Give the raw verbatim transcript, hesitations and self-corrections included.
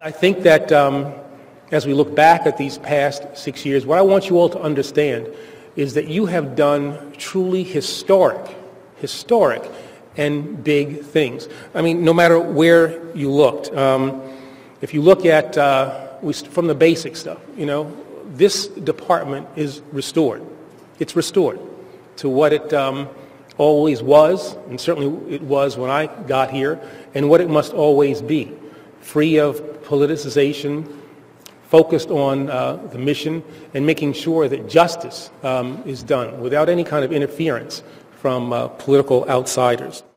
I think that um, as we look back at these past six years, what I want you all to understand is that you have done truly historic, historic and big things. I mean, no matter where you looked. Um, if you look at, uh, we, from the basic stuff, you know, this department is restored. It's restored to what it um, always was, and certainly it was when I got here, and what it must always be. Free of politicization, focused on uh, the mission, and making sure that justice um, is done without any kind of interference from uh, political outsiders.